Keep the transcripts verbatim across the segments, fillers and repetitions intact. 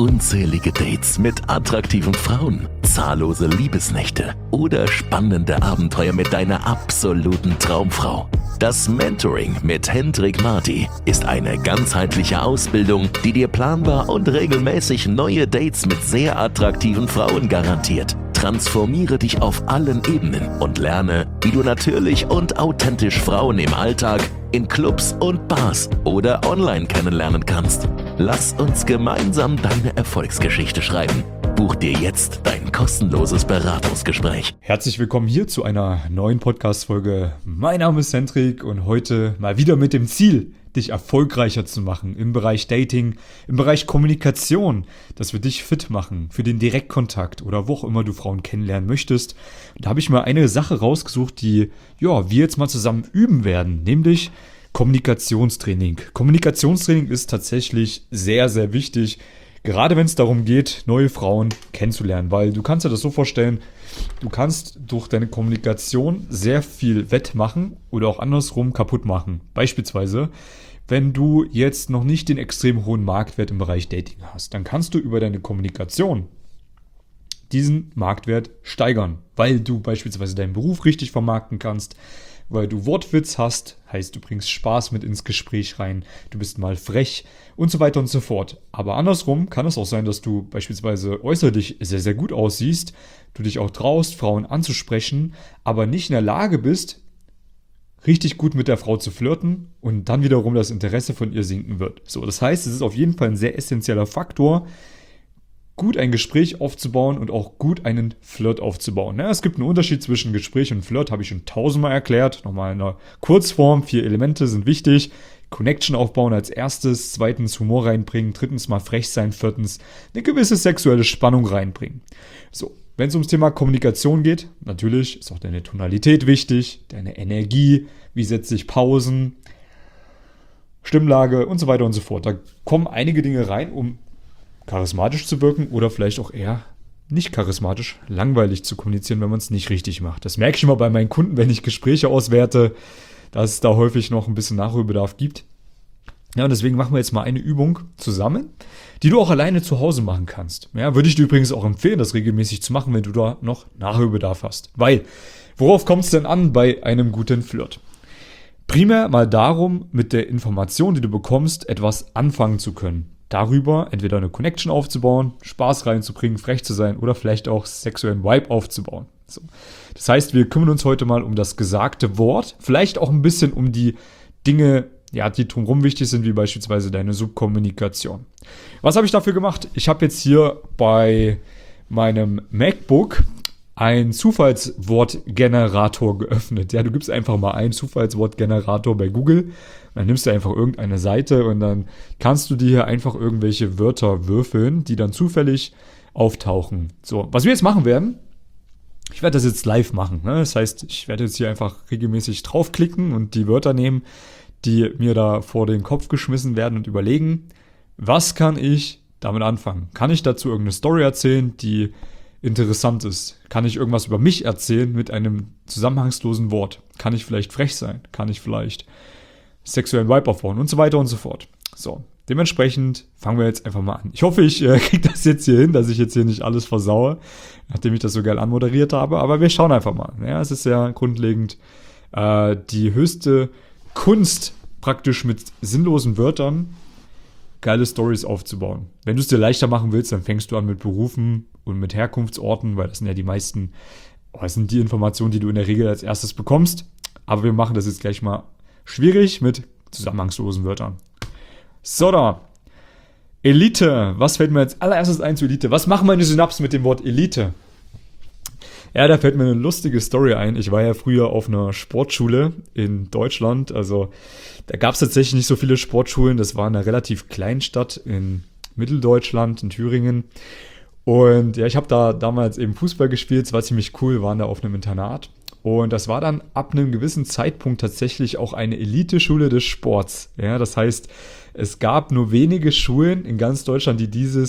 unzählige Dates mit attraktiven Frauen, zahllose Liebesnächte oder spannende Abenteuer mit deiner absoluten Traumfrau. Das Mentoring mit Hendrik Marty ist eine ganzheitliche Ausbildung, die dir planbar und regelmäßig neue Dates mit sehr attraktiven Frauen garantiert. Transformiere dich auf allen Ebenen und lerne, wie du natürlich und authentisch Frauen im Alltag, in Clubs und Bars oder online kennenlernen kannst. Lass uns gemeinsam deine Erfolgsgeschichte schreiben. Buch dir jetzt dein kostenloses Beratungsgespräch. Herzlich willkommen hier zu einer neuen Podcast-Folge. Mein Name ist Hendrik und heute mal wieder mit dem Ziel, dich erfolgreicher zu machen im Bereich Dating, im Bereich Kommunikation, dass wir dich fit machen für den Direktkontakt oder wo auch immer du Frauen kennenlernen möchtest. Und da habe ich mal eine Sache rausgesucht, die ja wir jetzt mal zusammen üben werden, nämlich Kommunikationstraining. Kommunikationstraining ist tatsächlich sehr, sehr wichtig, gerade wenn es darum geht, neue Frauen kennenzulernen, weil du kannst dir das so vorstellen, du kannst durch deine Kommunikation sehr viel wettmachen oder auch andersrum kaputt machen. Beispielsweise, wenn du jetzt noch nicht den extrem hohen Marktwert im Bereich Dating hast, dann kannst du über deine Kommunikation diesen Marktwert steigern, weil du beispielsweise deinen Beruf richtig vermarkten kannst, weil du Wortwitz hast, heißt du bringst Spaß mit ins Gespräch rein, du bist mal frech und so weiter und so fort. Aber andersrum kann es auch sein, dass du beispielsweise äußerlich sehr, sehr gut aussiehst, du dich auch traust, Frauen anzusprechen, aber nicht in der Lage bist, richtig gut mit der Frau zu flirten und dann wiederum das Interesse von ihr sinken wird. So, das heißt, es ist auf jeden Fall ein sehr essentieller Faktor, gut ein Gespräch aufzubauen und auch gut einen Flirt aufzubauen. Ja, es gibt einen Unterschied zwischen Gespräch und Flirt, habe ich schon tausendmal erklärt. Nochmal in einer Kurzform, vier Elemente sind wichtig. Connection aufbauen als erstes, zweitens Humor reinbringen, drittens mal frech sein, viertens eine gewisse sexuelle Spannung reinbringen. So, wenn es ums Thema Kommunikation geht, natürlich ist auch deine Tonalität wichtig, deine Energie, wie setze ich Pausen, Stimmlage und so weiter und so fort. Da kommen einige Dinge rein, um charismatisch zu wirken oder vielleicht auch eher nicht charismatisch, langweilig zu kommunizieren, wenn man es nicht richtig macht. Das merke ich immer bei meinen Kunden, wenn ich Gespräche auswerte, dass es da häufig noch ein bisschen Nachholbedarf gibt. Ja, und deswegen machen wir jetzt mal eine Übung zusammen, die du auch alleine zu Hause machen kannst. Ja, würde ich dir übrigens auch empfehlen, das regelmäßig zu machen, wenn du da noch Nachholbedarf hast. Weil, worauf kommt es denn an bei einem guten Flirt? Primär mal darum, mit der Information, die du bekommst, etwas anfangen zu können. Darüber entweder eine Connection aufzubauen, Spaß reinzubringen, frech zu sein oder vielleicht auch sexuellen Vibe aufzubauen. So. Das heißt, wir kümmern uns heute mal um das gesagte Wort, vielleicht auch ein bisschen um die Dinge, ja, die drumherum wichtig sind, wie beispielsweise deine Subkommunikation. Was habe ich dafür gemacht? Ich habe jetzt hier bei meinem MacBook einen Zufallswortgenerator geöffnet. Ja, du gibst einfach mal einen Zufallswortgenerator bei Google, dann nimmst du einfach irgendeine Seite und dann kannst du dir hier einfach irgendwelche Wörter würfeln, die dann zufällig auftauchen. So, was wir jetzt machen werden, ich werde das jetzt live machen. Ne? Das heißt, ich werde jetzt hier einfach regelmäßig draufklicken und die Wörter nehmen, die mir da vor den Kopf geschmissen werden und überlegen, was kann ich damit anfangen? Kann ich dazu irgendeine Story erzählen, die interessant ist? Kann ich irgendwas über mich erzählen mit einem zusammenhangslosen Wort? Kann ich vielleicht frech sein? Kann ich vielleicht sexuellen Vibe aufbauen? Und so weiter und so fort. So, dementsprechend fangen wir jetzt einfach mal an. Ich hoffe, ich äh, kriege das jetzt hier hin, dass ich jetzt hier nicht alles versaue, nachdem ich das so geil anmoderiert habe. Aber wir schauen einfach mal. Ja, es ist ja grundlegend äh, die höchste Kunst, praktisch mit sinnlosen Wörtern geile Stories aufzubauen. Wenn du es dir leichter machen willst, dann fängst du an mit Berufen und mit Herkunftsorten, weil das sind ja die meisten, oh, das sind die Informationen, die du in der Regel als erstes bekommst. Aber wir machen das jetzt gleich mal schwierig mit zusammenhangslosen Wörtern. So, da. Elite. Was fällt mir als allererstes ein zu Elite? Was machen meine Synapsen mit dem Wort Elite? Ja, da fällt mir eine lustige Story ein. Ich war ja früher auf einer Sportschule in Deutschland. Also da gab es tatsächlich nicht so viele Sportschulen. Das war eine relativ kleine Stadt in Mitteldeutschland, in Thüringen. Und ja, ich habe da damals eben Fußball gespielt. Es war ziemlich cool, waren da auf einem Internat. Und das war dann ab einem gewissen Zeitpunkt tatsächlich auch eine Eliteschule des Sports. Ja, das heißt, es gab nur wenige Schulen in ganz Deutschland, die dieses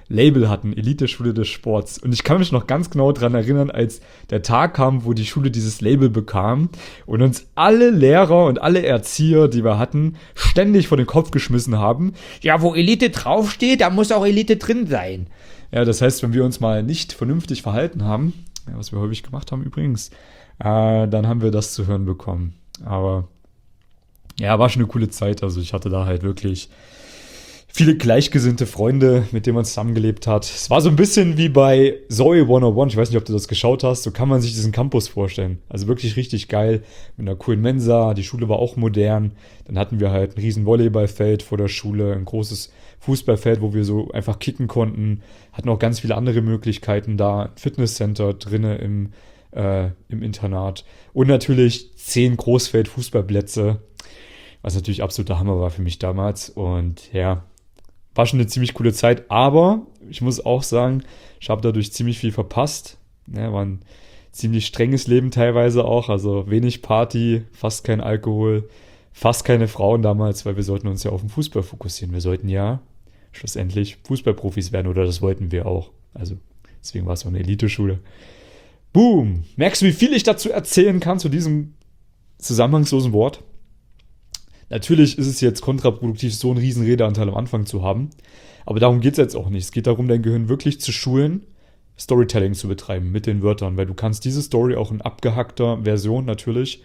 Label hatten, Elite-Schule des Sports. Und ich kann mich noch ganz genau daran erinnern, als der Tag kam, wo die Schule dieses Label bekam und uns alle Lehrer und alle Erzieher, die wir hatten, ständig vor den Kopf geschmissen haben. Ja, wo Elite draufsteht, da muss auch Elite drin sein. Ja, das heißt, wenn wir uns mal nicht vernünftig verhalten haben, ja, was wir häufig gemacht haben übrigens, äh, dann haben wir das zu hören bekommen. Aber ja, war schon eine coole Zeit. Also ich hatte da halt wirklich viele gleichgesinnte Freunde, mit denen man zusammengelebt hat. Es war so ein bisschen wie bei Zoe hundertundeins. Ich weiß nicht, ob du das geschaut hast. So kann man sich diesen Campus vorstellen. Also wirklich richtig geil. Mit einer coolen Mensa. Die Schule war auch modern. Dann hatten wir halt ein riesen Volleyballfeld vor der Schule. Ein großes Fußballfeld, wo wir so einfach kicken konnten. Hatten auch ganz viele andere Möglichkeiten da. Ein Fitnesscenter drinnen im, äh, im Internat. Und natürlich zehn Großfeld-Fußballplätze. Was natürlich absoluter Hammer war für mich damals. Und ja, war schon eine ziemlich coole Zeit, aber ich muss auch sagen, ich habe dadurch ziemlich viel verpasst. Ja, war ein ziemlich strenges Leben teilweise auch, also wenig Party, fast kein Alkohol, fast keine Frauen damals, weil wir sollten uns ja auf den Fußball fokussieren. Wir sollten ja schlussendlich Fußballprofis werden oder das wollten wir auch. Also deswegen war es so eine Eliteschule. Boom! Merkst du, wie viel ich dazu erzählen kann zu diesem zusammenhangslosen Wort? Natürlich ist es jetzt kontraproduktiv, so einen riesen Redeanteil am Anfang zu haben. Aber darum geht es jetzt auch nicht. Es geht darum, dein Gehirn wirklich zu schulen, Storytelling zu betreiben mit den Wörtern. Weil du kannst diese Story auch in abgehackter Version natürlich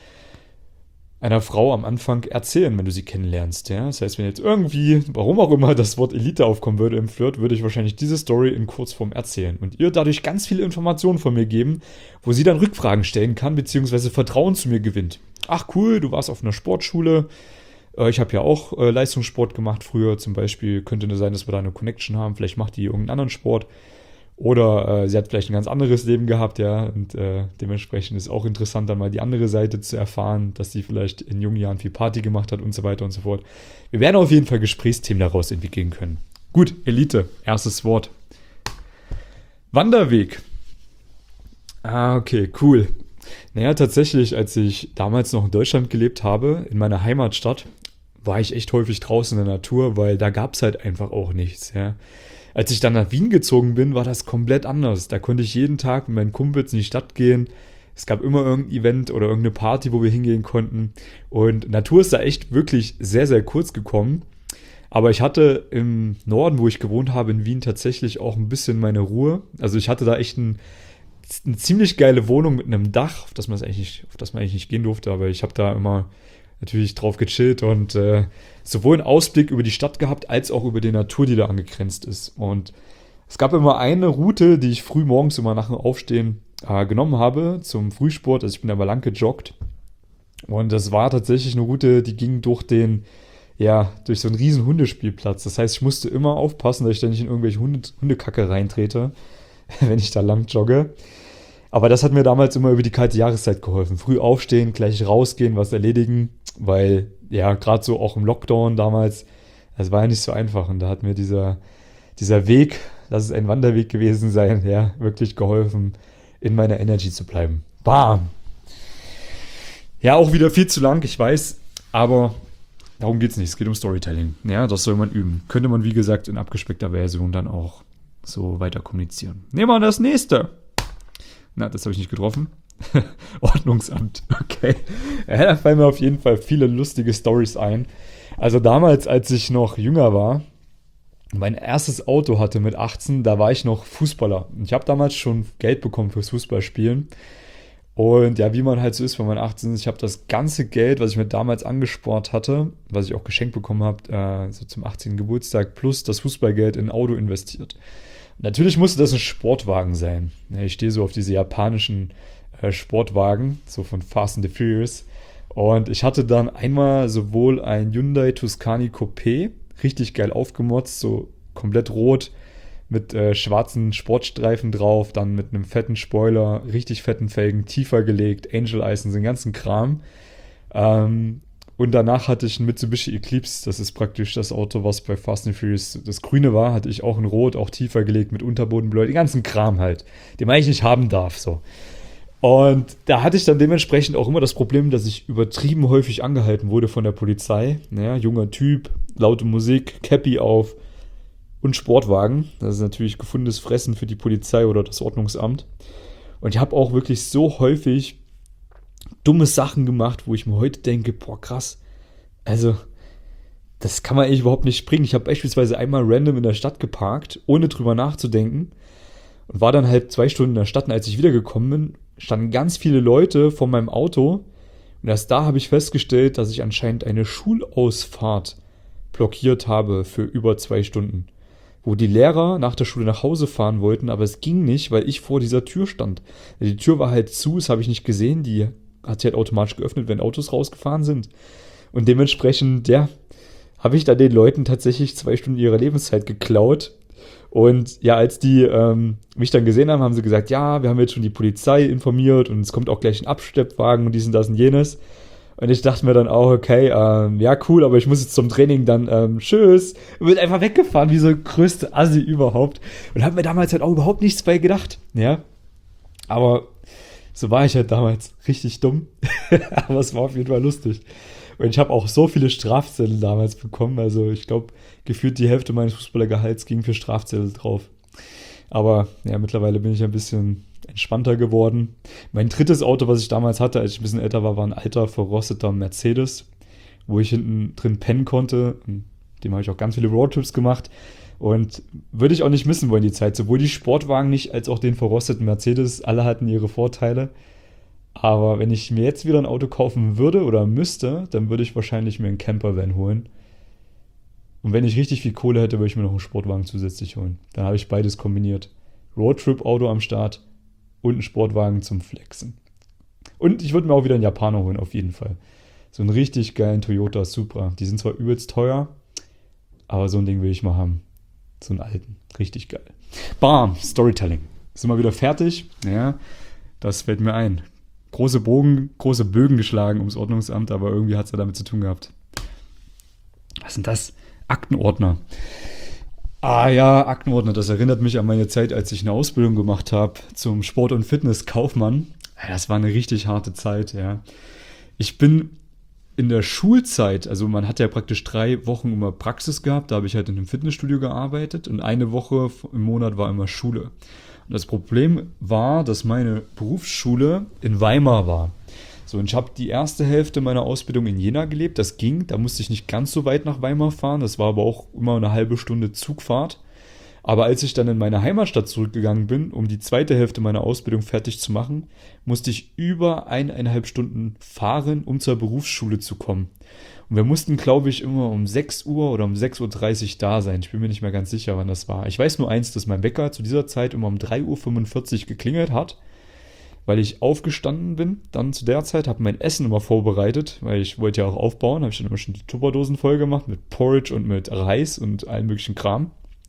einer Frau am Anfang erzählen, wenn du sie kennenlernst. Ja? Das heißt, wenn jetzt irgendwie, warum auch immer, das Wort Elite aufkommen würde im Flirt, würde ich wahrscheinlich diese Story in Kurzform erzählen. Und ihr dadurch ganz viele Informationen von mir geben, wo sie dann Rückfragen stellen kann, beziehungsweise Vertrauen zu mir gewinnt. Ach cool, du warst auf einer Sportschule. Äh, ich habe ja auch äh, Leistungssport gemacht früher. Zum Beispiel könnte es sein, dass wir da eine Connection haben. Vielleicht macht die irgendeinen anderen Sport. Oder äh, sie hat vielleicht ein ganz anderes Leben gehabt, ja. Und äh, dementsprechend ist auch interessant, dann mal die andere Seite zu erfahren, dass sie vielleicht in jungen Jahren viel Party gemacht hat und so weiter und so fort. Wir werden auf jeden Fall Gesprächsthemen daraus entwickeln können. Gut, Elite, erstes Wort. Wanderweg. Ah, okay, cool. Naja, tatsächlich, als ich damals noch in Deutschland gelebt habe, in meiner Heimatstadt, war ich echt häufig draußen in der Natur, weil da gab es halt einfach auch nichts, ja. Als ich dann nach Wien gezogen bin, war das komplett anders. Da konnte ich jeden Tag mit meinen Kumpels in die Stadt gehen. Es gab immer irgendein Event oder irgendeine Party, wo wir hingehen konnten. Und Natur ist da echt wirklich sehr, sehr kurz gekommen. Aber ich hatte im Norden, wo ich gewohnt habe, in Wien tatsächlich auch ein bisschen meine Ruhe. Also ich hatte da echt ein eine ziemlich geile Wohnung mit einem Dach, auf das man eigentlich nicht, auf das man eigentlich nicht gehen durfte, aber ich habe da immer natürlich drauf gechillt und äh, sowohl einen Ausblick über die Stadt gehabt, als auch über die Natur, die da angegrenzt ist. Und es gab immer eine Route, die ich früh morgens immer nach dem Aufstehen äh, genommen habe zum Frühsport. Also ich bin aber lang gejoggt. Und das war tatsächlich eine Route, die ging durch den, ja, durch so einen riesen Hundespielplatz. Das heißt, ich musste immer aufpassen, dass ich da nicht in irgendwelche Hunde, Hundekacke reintrete, wenn ich da lang jogge. Aber das hat mir damals immer über die kalte Jahreszeit geholfen. Früh aufstehen, gleich rausgehen, was erledigen, weil ja, gerade so auch im Lockdown damals, das war ja nicht so einfach. Und da hat mir dieser, dieser Weg, lass es ein Wanderweg gewesen sein, ja, wirklich geholfen, in meiner Energy zu bleiben. Bam! Ja, auch wieder viel zu lang, ich weiß, aber darum geht es nicht. Es geht um Storytelling. Ja, das soll man üben. Könnte man, wie gesagt, in abgespeckter Version dann auch so weiter kommunizieren. Nehmen wir das nächste. Na, das habe ich nicht getroffen. Ordnungsamt, okay. Ja, da fallen mir auf jeden Fall viele lustige Storys ein. Also damals, als ich noch jünger war, mein erstes Auto hatte mit achtzehn, da war ich noch Fußballer. Ich habe damals schon Geld bekommen fürs Fußballspielen. Und ja, wie man halt so ist, wenn man achtzehn ist, ich habe das ganze Geld, was ich mir damals angespart hatte, was ich auch geschenkt bekommen habe, äh, so zum achtzehnten Geburtstag, plus das Fußballgeld in ein Auto investiert. Natürlich musste das ein Sportwagen sein. Ich stehe so auf diese japanischen äh, Sportwagen, so von Fast and the Furious. Und ich hatte dann einmal sowohl ein Hyundai Tucson Coupé, richtig geil aufgemotzt, so komplett rot, mit äh, schwarzen Sportstreifen drauf, dann mit einem fetten Spoiler, richtig fetten Felgen, tiefer gelegt, Angel Eyes, den ganzen Kram. Ähm, Und danach hatte ich ein Mitsubishi Eclipse, das ist praktisch das Auto, was bei Fast and Furious das Grüne war, hatte ich auch in Rot, auch tiefer gelegt mit Unterbodenbläu, den ganzen Kram halt, den man eigentlich nicht haben darf, so. Und da hatte ich dann dementsprechend auch immer das Problem, dass ich übertrieben häufig angehalten wurde von der Polizei. Ja, junger Typ, laute Musik, Cappy auf und Sportwagen. Das ist natürlich gefundenes Fressen für die Polizei oder das Ordnungsamt. Und ich habe auch wirklich so häufig dumme Sachen gemacht, wo ich mir heute denke, boah krass, also das kann man eigentlich überhaupt nicht bringen. Ich habe beispielsweise einmal random in der Stadt geparkt, ohne drüber nachzudenken und war dann halt zwei Stunden in der Stadt und als ich wiedergekommen bin, standen ganz viele Leute vor meinem Auto und erst da habe ich festgestellt, dass ich anscheinend eine Schulausfahrt blockiert habe für über zwei Stunden, wo die Lehrer nach der Schule nach Hause fahren wollten, aber es ging nicht, weil ich vor dieser Tür stand. Die Tür war halt zu, das habe ich nicht gesehen, die hat sich halt automatisch geöffnet, wenn Autos rausgefahren sind. Und dementsprechend, ja, habe ich da den Leuten tatsächlich zwei Stunden ihrer Lebenszeit geklaut. Und ja, als die ähm, mich dann gesehen haben, haben sie gesagt, ja, wir haben jetzt schon die Polizei informiert und es kommt auch gleich ein Abschleppwagen und dies und das und jenes. Und ich dachte mir dann auch, okay, ähm, ja cool, aber ich muss jetzt zum Training dann, ähm, tschüss. Und bin einfach weggefahren, wie so größte Assi überhaupt. Und habe mir damals halt auch überhaupt nichts bei gedacht, ja. Aber so war ich halt damals richtig dumm. Aber es war auf jeden Fall lustig. Und ich habe auch so viele Strafzettel damals bekommen. Also ich glaube, gefühlt die Hälfte meines Fußballergehalts ging für Strafzettel drauf. Aber ja, mittlerweile bin ich ein bisschen entspannter geworden. Mein drittes Auto, was ich damals hatte, als ich ein bisschen älter war, war ein alter, verrosteter Mercedes, wo ich hinten drin pennen konnte. Dem habe ich auch ganz viele Roadtrips gemacht. Und würde ich auch nicht missen wollen, die Zeit. Sowohl die Sportwagen nicht, als auch den verrosteten Mercedes. Alle hatten ihre Vorteile. Aber wenn ich mir jetzt wieder ein Auto kaufen würde oder müsste, dann würde ich wahrscheinlich mir einen Campervan holen. Und wenn ich richtig viel Kohle hätte, würde ich mir noch einen Sportwagen zusätzlich holen. Dann habe ich beides kombiniert. Roadtrip-Auto am Start und einen Sportwagen zum Flexen. Und ich würde mir auch wieder einen Japaner holen, auf jeden Fall. So einen richtig geilen Toyota Supra. Die sind zwar übelst teuer, aber so ein Ding will ich mal haben. So einen alten. Richtig geil. Bam, Storytelling. Sind wir wieder fertig? Ja, das fällt mir ein. Große Bogen, große Bögen geschlagen ums Ordnungsamt, aber irgendwie hat es ja damit zu tun gehabt. Was sind das? Aktenordner. Ah ja, Aktenordner, das erinnert mich an meine Zeit, als ich eine Ausbildung gemacht habe zum Sport- und Fitnesskaufmann. Das war eine richtig harte Zeit, ja. Ich bin in der Schulzeit, also man hat ja praktisch drei Wochen immer Praxis gehabt, da habe ich halt in einem Fitnessstudio gearbeitet und eine Woche im Monat war immer Schule. Und das Problem war, dass meine Berufsschule in Weimar war. So, und ich habe die erste Hälfte meiner Ausbildung in Jena gelebt. Das ging, da musste ich nicht ganz so weit nach Weimar fahren. Das war aber auch immer eine halbe Stunde Zugfahrt. Aber als ich dann in meine Heimatstadt zurückgegangen bin, um die zweite Hälfte meiner Ausbildung fertig zu machen, musste ich über eineinhalb Stunden fahren, um zur Berufsschule zu kommen. Und wir mussten, glaube ich, immer um sechs Uhr oder um sechs Uhr dreißig da sein. Ich bin mir nicht mehr ganz sicher, wann das war. Ich weiß nur eins, dass mein Wecker zu dieser Zeit immer um drei Uhr fünfundvierzig geklingelt hat, weil ich aufgestanden bin. Dann zu der Zeit habe mein Essen immer vorbereitet, weil ich wollte ja auch aufbauen. Habe ich dann immer schon die Tupperdosen voll gemacht mit Porridge und mit Reis und allen möglichen Kram.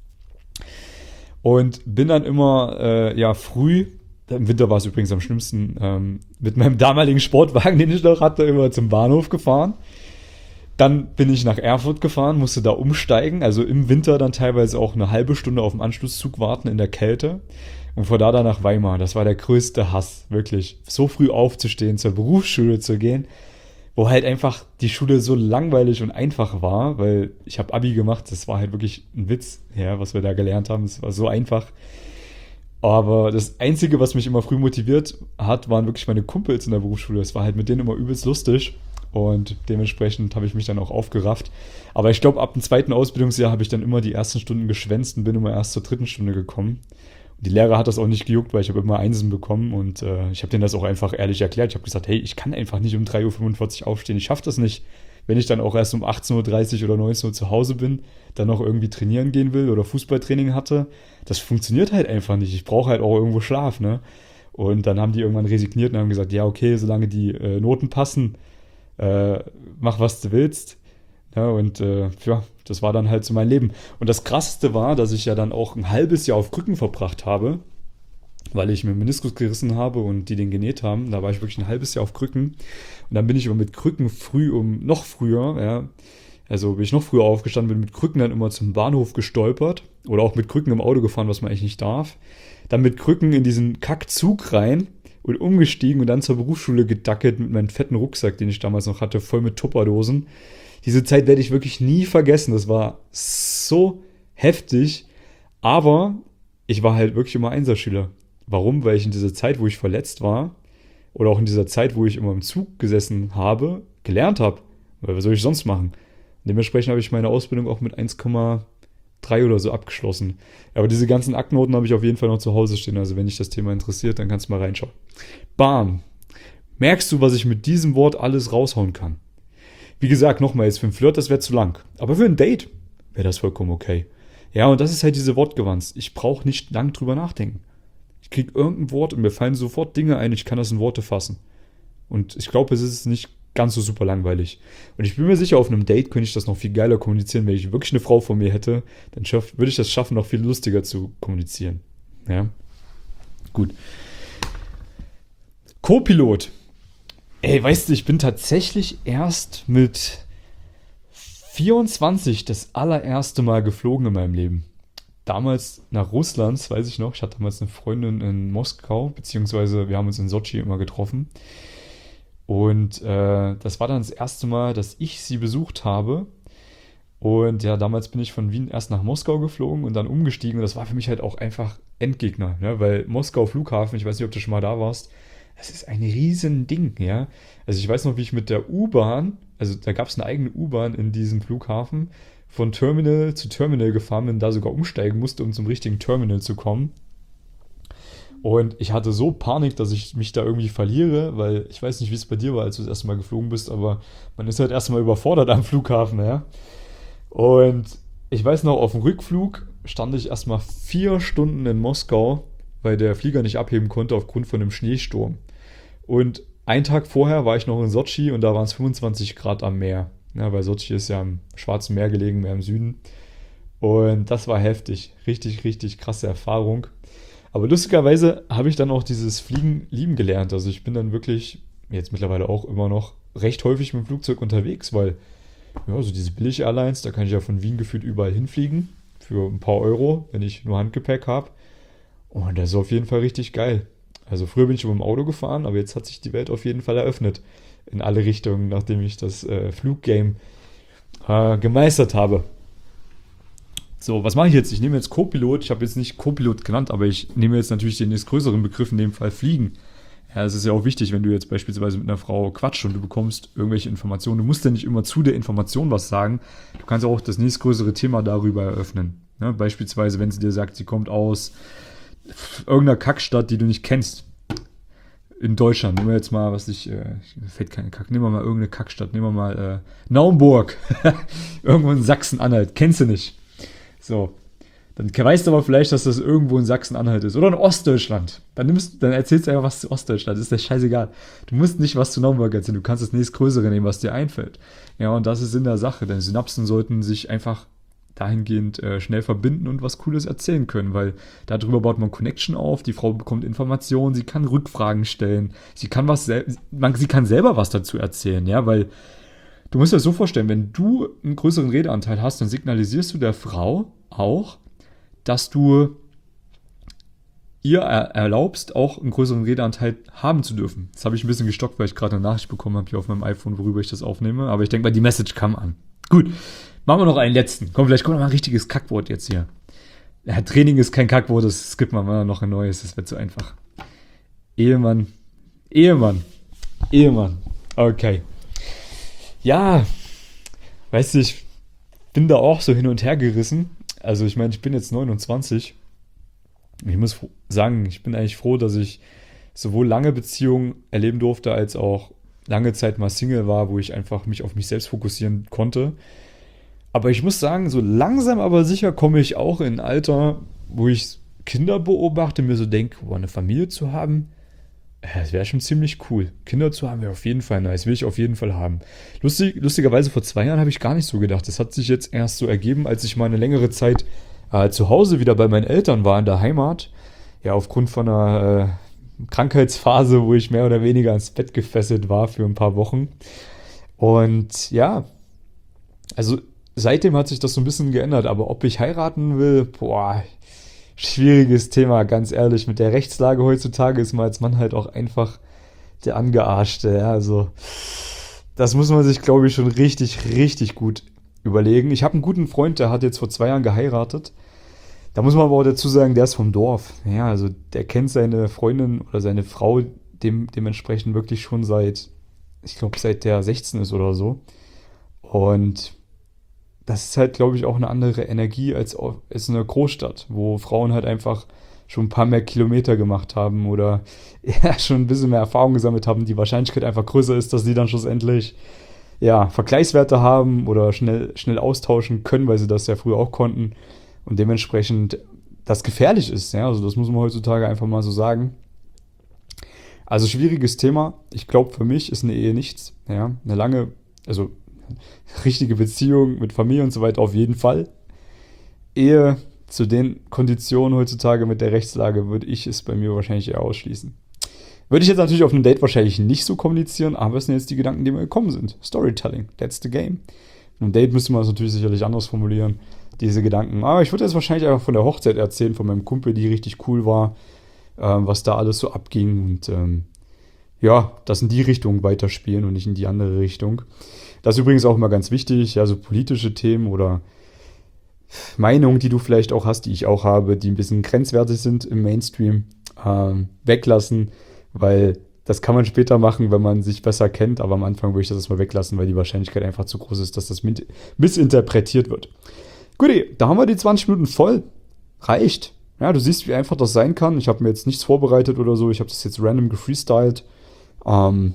Und bin dann immer, äh, ja, früh, im Winter war es übrigens am schlimmsten, ähm, mit meinem damaligen Sportwagen, den ich noch hatte, immer zum Bahnhof gefahren. Dann bin ich nach Erfurt gefahren, musste da umsteigen, also im Winter dann teilweise auch eine halbe Stunde auf den Anschlusszug warten in der Kälte. Und von da dann nach Weimar, das war der größte Hass, wirklich. So früh aufzustehen, zur Berufsschule zu gehen, wo halt einfach die Schule so langweilig und einfach war, weil ich habe Abi gemacht, das war halt wirklich ein Witz, ja, was wir da gelernt haben, es war so einfach. Aber das Einzige, was mich immer früh motiviert hat, waren wirklich meine Kumpels in der Berufsschule. Es war halt mit denen immer übelst lustig und dementsprechend habe ich mich dann auch aufgerafft. Aber ich glaube, ab dem zweiten Ausbildungsjahr habe ich dann immer die ersten Stunden geschwänzt und bin immer erst zur dritten Stunde gekommen. Die Lehrer hat das auch nicht gejuckt, weil ich habe immer Einsen bekommen und äh, ich habe denen das auch einfach ehrlich erklärt. Ich habe gesagt, hey, ich kann einfach nicht um drei Uhr fünfundvierzig aufstehen, ich schaffe das nicht. Wenn ich dann auch erst um achtzehn Uhr dreißig oder neunzehn Uhr zu Hause bin, dann noch irgendwie trainieren gehen will oder Fußballtraining hatte, das funktioniert halt einfach nicht. Ich brauche halt auch irgendwo Schlaf, ne? Und dann haben die irgendwann resigniert und haben gesagt, ja, okay, solange die äh, Noten passen, äh, mach, was du willst. Ja, und äh, ja, das war dann halt so mein Leben. Und das Krasseste war, dass ich ja dann auch ein halbes Jahr auf Krücken verbracht habe, weil ich mir einen Meniskus gerissen habe und die den genäht haben. Da war ich wirklich ein halbes Jahr auf Krücken. Und dann bin ich immer mit Krücken früh um, noch früher, ja, also bin ich noch früher aufgestanden, bin mit Krücken dann immer zum Bahnhof gestolpert oder auch mit Krücken im Auto gefahren, was man eigentlich nicht darf. Dann mit Krücken in diesen Kackzug rein und umgestiegen und dann zur Berufsschule gedackelt mit meinem fetten Rucksack, den ich damals noch hatte, voll mit Tupperdosen. Diese Zeit werde ich wirklich nie vergessen. Das war so heftig, aber ich war halt wirklich immer Einserschüler. Warum? Weil ich in dieser Zeit, wo ich verletzt war, oder auch in dieser Zeit, wo ich immer im Zug gesessen habe, gelernt habe. Weil was soll ich sonst machen? Dementsprechend habe ich meine Ausbildung auch mit eins Komma drei oder so abgeschlossen. Aber diese ganzen Aktennoten habe ich auf jeden Fall noch zu Hause stehen. Also wenn dich das Thema interessiert, dann kannst du mal reinschauen. Bam! Merkst du, was ich mit diesem Wort alles raushauen kann? Wie gesagt, nochmal, jetzt für ein Flirt, das wäre zu lang. Aber für ein Date wäre das vollkommen okay. Ja, und das ist halt diese Wortgewandt. Ich brauche nicht lang drüber nachdenken. Ich kriege irgendein Wort und mir fallen sofort Dinge ein, ich kann das in Worte fassen. Und ich glaube, es ist nicht ganz so super langweilig. Und ich bin mir sicher, auf einem Date könnte ich das noch viel geiler kommunizieren. Wenn ich wirklich eine Frau vor mir hätte, dann schaff, würde ich das schaffen, noch viel lustiger zu kommunizieren. Ja, gut. Co-Pilot. Ey, weißt du, ich bin tatsächlich erst mit vierundzwanzig das allererste Mal geflogen in meinem Leben. Damals nach Russland, das weiß ich noch. Ich hatte damals eine Freundin in Moskau, beziehungsweise wir haben uns in Sotschi immer getroffen. Und äh, das war dann das erste Mal, dass ich sie besucht habe. Und ja, damals bin ich von Wien erst nach Moskau geflogen und dann umgestiegen. Und das war für mich halt auch einfach Endgegner, ne? Weil Moskau Flughafen, ich weiß nicht, ob du schon mal da warst, das ist ein riesen Ding, ja. Also ich weiß noch, wie ich mit der U-Bahn, also da gab es eine eigene U-Bahn in diesem Flughafen, von Terminal zu Terminal gefahren bin, da sogar umsteigen musste, um zum richtigen Terminal zu kommen. Und ich hatte so Panik, dass ich mich da irgendwie verliere, weil ich weiß nicht, wie es bei dir war, als du das erste Mal geflogen bist, aber man ist halt erstmal überfordert am Flughafen, ja. Und ich weiß noch, auf dem Rückflug stand ich erstmal vier Stunden in Moskau, weil der Flieger nicht abheben konnte aufgrund von einem Schneesturm. Und einen Tag vorher war ich noch in Sotschi und da waren es fünfundzwanzig Grad am Meer. Ja, weil Sotschi ist ja am Schwarzen Meer gelegen, mehr im Süden. Und das war heftig. Richtig, richtig krasse Erfahrung. Aber lustigerweise habe ich dann auch dieses Fliegen lieben gelernt. Also ich bin dann wirklich, jetzt mittlerweile auch immer noch, recht häufig mit dem Flugzeug unterwegs, weil, ja, so diese Billig-Airlines, da kann ich ja von Wien gefühlt überall hinfliegen. Für ein paar Euro, wenn ich nur Handgepäck habe. Und das ist auf jeden Fall richtig geil. Also früher bin ich mit dem Auto gefahren, aber jetzt hat sich die Welt auf jeden Fall eröffnet. In alle Richtungen, nachdem ich das äh, Fluggame äh, gemeistert habe. So, was mache ich jetzt? Ich nehme jetzt Co-Pilot. Ich habe jetzt nicht Co-Pilot genannt, aber ich nehme jetzt natürlich den nächst größeren Begriff, in dem Fall Fliegen. Ja, es ist ja auch wichtig, wenn du jetzt beispielsweise mit einer Frau quatschst und du bekommst irgendwelche Informationen. Du musst ja nicht immer zu der Information was sagen. Du kannst auch das nächstgrößere Thema darüber eröffnen. Ja, beispielsweise, wenn sie dir sagt, sie kommt aus irgendeiner Kackstadt, die du nicht kennst. In Deutschland, nehmen wir jetzt mal, was ich, äh, mir fällt keine Kack, nehmen wir mal irgendeine Kackstadt, nehmen wir mal äh, Naumburg, irgendwo in Sachsen-Anhalt, kennst du nicht. So, dann weißt du aber vielleicht, dass das irgendwo in Sachsen-Anhalt ist oder in Ostdeutschland. Dann nimmst, dann erzählst du einfach was zu Ostdeutschland, ist das scheißegal. Du musst nicht was zu Naumburg erzählen, du kannst das nächstgrößere nehmen, was dir einfällt. Ja, und das ist in der Sache, denn Synapsen sollten sich einfach dahingehend äh, schnell verbinden und was Cooles erzählen können, weil darüber baut man Connection auf, die Frau bekommt Informationen, sie kann Rückfragen stellen, sie kann was sel- man, sie kann selber was dazu erzählen, ja, weil du musst dir das so vorstellen, wenn du einen größeren Redeanteil hast, dann signalisierst du der Frau auch, dass du ihr er- erlaubst, auch einen größeren Redeanteil haben zu dürfen. Das habe ich ein bisschen gestockt, weil ich gerade eine Nachricht bekommen habe hier auf meinem iPhone, worüber ich das aufnehme, aber ich denke mal, die Message kam an. Gut. Machen wir noch einen letzten. Komm, vielleicht kommt noch mal ein richtiges Kackwort jetzt hier. Ja, Training ist kein Kackwort, das skippt man mal noch ein neues, das wird zu einfach. Ehemann. Ehemann. Ehemann. Okay. Ja, weißt du, ich bin da auch so hin und her gerissen. Also ich meine, ich bin jetzt neunundzwanzig. Ich muss sagen, ich bin eigentlich froh, dass ich sowohl lange Beziehungen erleben durfte, als auch lange Zeit mal Single war, wo ich einfach mich auf mich selbst fokussieren konnte. Aber ich muss sagen, so langsam aber sicher komme ich auch in ein Alter, wo ich Kinder beobachte und mir so denke, oh, eine Familie zu haben, das wäre schon ziemlich cool. Kinder zu haben wäre auf jeden Fall nice, will ich auf jeden Fall haben. Lustig, lustigerweise vor zwei Jahren habe ich gar nicht so gedacht. Das hat sich jetzt erst so ergeben, als ich mal eine längere Zeit äh, zu Hause wieder bei meinen Eltern war in der Heimat. Ja, aufgrund von einer äh, Krankheitsphase, wo ich mehr oder weniger ans Bett gefesselt war für ein paar Wochen. Und ja, also seitdem hat sich das so ein bisschen geändert, aber ob ich heiraten will, boah, schwieriges Thema, ganz ehrlich. Mit der Rechtslage heutzutage ist man als Mann halt auch einfach der Angearschte. Ja? Also das muss man sich, glaube ich, schon richtig, richtig gut überlegen. Ich habe einen guten Freund, der hat jetzt vor zwei Jahren geheiratet. Da muss man aber auch dazu sagen, der ist vom Dorf. Ja, also der kennt seine Freundin oder seine Frau dem, dementsprechend wirklich schon seit, ich glaube, seit der sechzehn ist oder so. Und das ist halt, glaube ich, auch eine andere Energie als, als in einer Großstadt, wo Frauen halt einfach schon ein paar mehr Kilometer gemacht haben oder ja, schon ein bisschen mehr Erfahrung gesammelt haben. Die Wahrscheinlichkeit einfach größer ist, dass die dann schlussendlich ja, Vergleichswerte haben oder schnell, schnell austauschen können, weil sie das ja früher auch konnten. Und dementsprechend das gefährlich ist. Ja? Also das muss man heutzutage einfach mal so sagen. Also schwieriges Thema. Ich glaube, für mich ist eine Ehe nichts. Ja? Eine lange, also richtige Beziehung mit Familie und so weiter auf jeden Fall. Ehe zu den Konditionen heutzutage mit der Rechtslage würde ich es bei mir wahrscheinlich eher ausschließen. Würde ich jetzt natürlich auf einem Date wahrscheinlich nicht so kommunizieren, aber es sind jetzt die Gedanken, die mir gekommen sind. Storytelling, that's the game. Auf einem Date müsste man es natürlich sicherlich anders formulieren, diese Gedanken. Aber ich würde jetzt wahrscheinlich einfach von der Hochzeit erzählen, von meinem Kumpel, die richtig cool war, ähm, was da alles so abging und ähm, ja, das in die Richtung weiterspielen und nicht in die andere Richtung. Das ist übrigens auch immer ganz wichtig, ja, so politische Themen oder Meinungen, die du vielleicht auch hast, die ich auch habe, die ein bisschen grenzwertig sind im Mainstream, ähm, weglassen, weil das kann man später machen, wenn man sich besser kennt, aber am Anfang würde ich das erstmal weglassen, weil die Wahrscheinlichkeit einfach zu groß ist, dass das missinterpretiert wird. Gut, da haben wir die zwanzig Minuten voll. Reicht. Ja, du siehst, wie einfach das sein kann. Ich habe mir jetzt nichts vorbereitet oder so, ich habe das jetzt random gefreestylt. Ähm,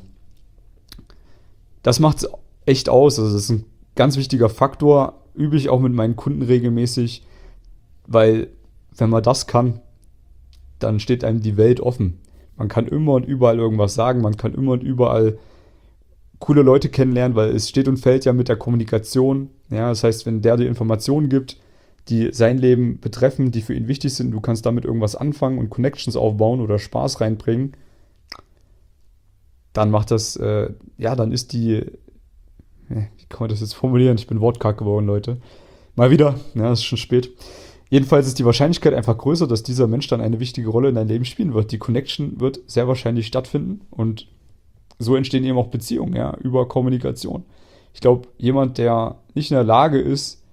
das macht es echt aus, also das ist ein ganz wichtiger Faktor, übe ich auch mit meinen Kunden regelmäßig, weil wenn man das kann, dann steht einem die Welt offen. Man kann immer und überall irgendwas sagen, man kann immer und überall coole Leute kennenlernen, weil es steht und fällt ja mit der Kommunikation. Ja, das heißt, wenn der dir Informationen gibt, die sein Leben betreffen, die für ihn wichtig sind, du kannst damit irgendwas anfangen und Connections aufbauen oder Spaß reinbringen, dann macht das, äh, ja, dann ist die, wie kann man das jetzt formulieren? Ich bin wortkarg geworden, Leute. Mal wieder, ja, es ist schon spät. Jedenfalls ist die Wahrscheinlichkeit einfach größer, dass dieser Mensch dann eine wichtige Rolle in deinem Leben spielen wird. Die Connection wird sehr wahrscheinlich stattfinden und so entstehen eben auch Beziehungen, ja, über Kommunikation. Ich glaube, jemand, der nicht in der Lage ist,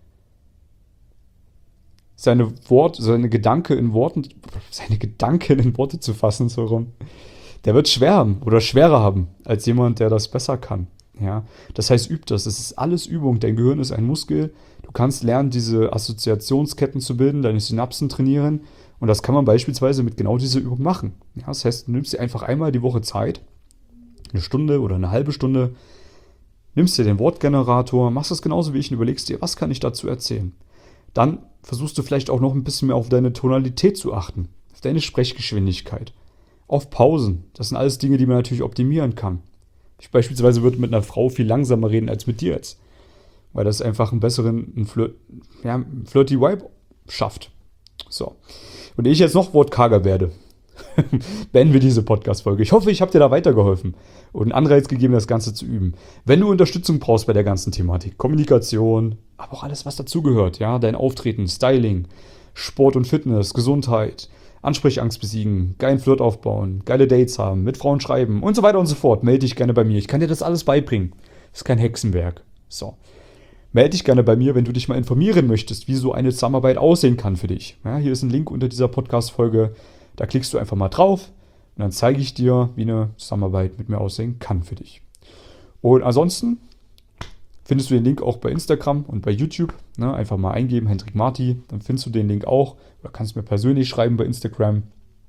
seine Worte, seine Gedanken in Worten, seine Gedanken in Worte zu fassen, so rum, der wird schwer haben oder schwerer haben als jemand, der das besser kann. Ja, das heißt, üb das. Es ist alles Übung. Dein Gehirn ist ein Muskel. Du kannst lernen, diese Assoziationsketten zu bilden, deine Synapsen trainieren. Und das kann man beispielsweise mit genau dieser Übung machen. Ja, das heißt, du nimmst dir einfach einmal die Woche Zeit, eine Stunde oder eine halbe Stunde, nimmst dir den Wortgenerator, machst das genauso wie ich und überlegst dir, was kann ich dazu erzählen. Dann versuchst du vielleicht auch noch ein bisschen mehr auf deine Tonalität zu achten, auf deine Sprechgeschwindigkeit, auf Pausen. Das sind alles Dinge, die man natürlich optimieren kann. Ich beispielsweise würde mit einer Frau viel langsamer reden als mit dir jetzt, weil das einfach einen besseren, einen Flirt, ja, einen flirty Vibe schafft. So. Und ich jetzt noch wortkarger werde, beenden wir diese Podcast-Folge. Ich hoffe, ich habe dir da weitergeholfen und einen Anreiz gegeben, das Ganze zu üben. Wenn du Unterstützung brauchst bei der ganzen Thematik, Kommunikation, aber auch alles, was dazugehört, ja, dein Auftreten, Styling, Sport und Fitness, Gesundheit, Ansprechangst besiegen, geilen Flirt aufbauen, geile Dates haben, mit Frauen schreiben und so weiter und so fort, melde dich gerne bei mir. Ich kann dir das alles beibringen. Das ist kein Hexenwerk. So. Melde dich gerne bei mir, wenn du dich mal informieren möchtest, wie so eine Zusammenarbeit aussehen kann für dich. Ja, hier ist ein Link unter dieser Podcast-Folge. Da klickst du einfach mal drauf und dann zeige ich dir, wie eine Zusammenarbeit mit mir aussehen kann für dich. Und ansonsten findest du den Link auch bei Instagram und bei YouTube. Ne, einfach mal eingeben, Hendrik Marti, dann findest du den Link auch. Oder kannst mir persönlich schreiben bei Instagram.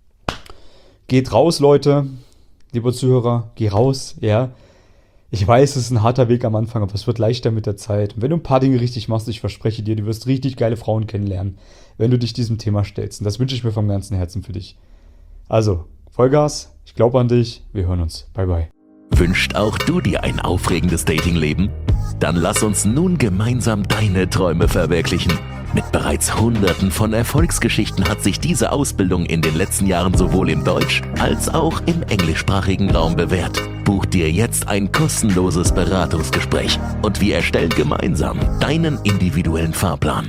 Geht raus, Leute, lieber Zuhörer, geh raus, ja. Ich weiß, es ist ein harter Weg am Anfang, aber es wird leichter mit der Zeit. Und wenn du ein paar Dinge richtig machst, ich verspreche dir, du wirst richtig geile Frauen kennenlernen, wenn du dich diesem Thema stellst. Und das wünsche ich mir vom ganzen Herzen für dich. Also, Vollgas, ich glaube an dich, wir hören uns. Bye, bye. Wünscht auch du dir ein aufregendes Datingleben? Dann lass uns nun gemeinsam deine Träume verwirklichen. Mit bereits Hunderten von Erfolgsgeschichten hat sich diese Ausbildung in den letzten Jahren sowohl im Deutsch- als auch im englischsprachigen Raum bewährt. Buch dir jetzt ein kostenloses Beratungsgespräch und wir erstellen gemeinsam deinen individuellen Fahrplan.